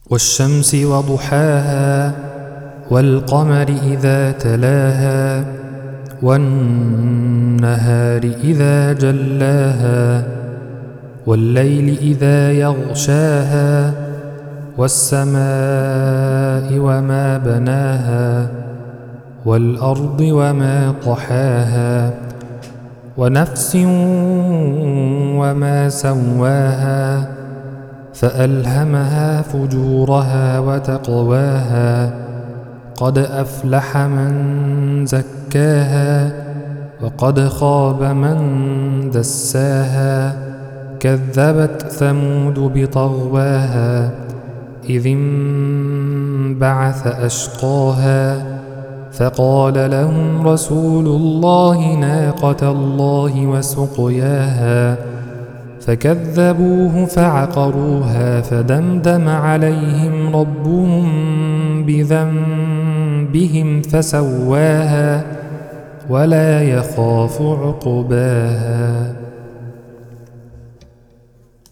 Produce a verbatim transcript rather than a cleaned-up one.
والشمس وضحاها والقمر إذا تلاها والنهار إذا جلاها والليل إذا يغشاها والسماء وما بناها والأرض وما طحاها ونفس وما سواها فألهمها فجورها وتقواها قد أفلح من زكاها وقد خاب من دساها كذبت ثمود بطغواها إذ انبعث أشقاها فقال لهم رسول الله ناقة الله وسقياها فكذبوه فعقروها فدمدم عليهم ربهم بذنبهم فسواها ولا يخاف عقباها.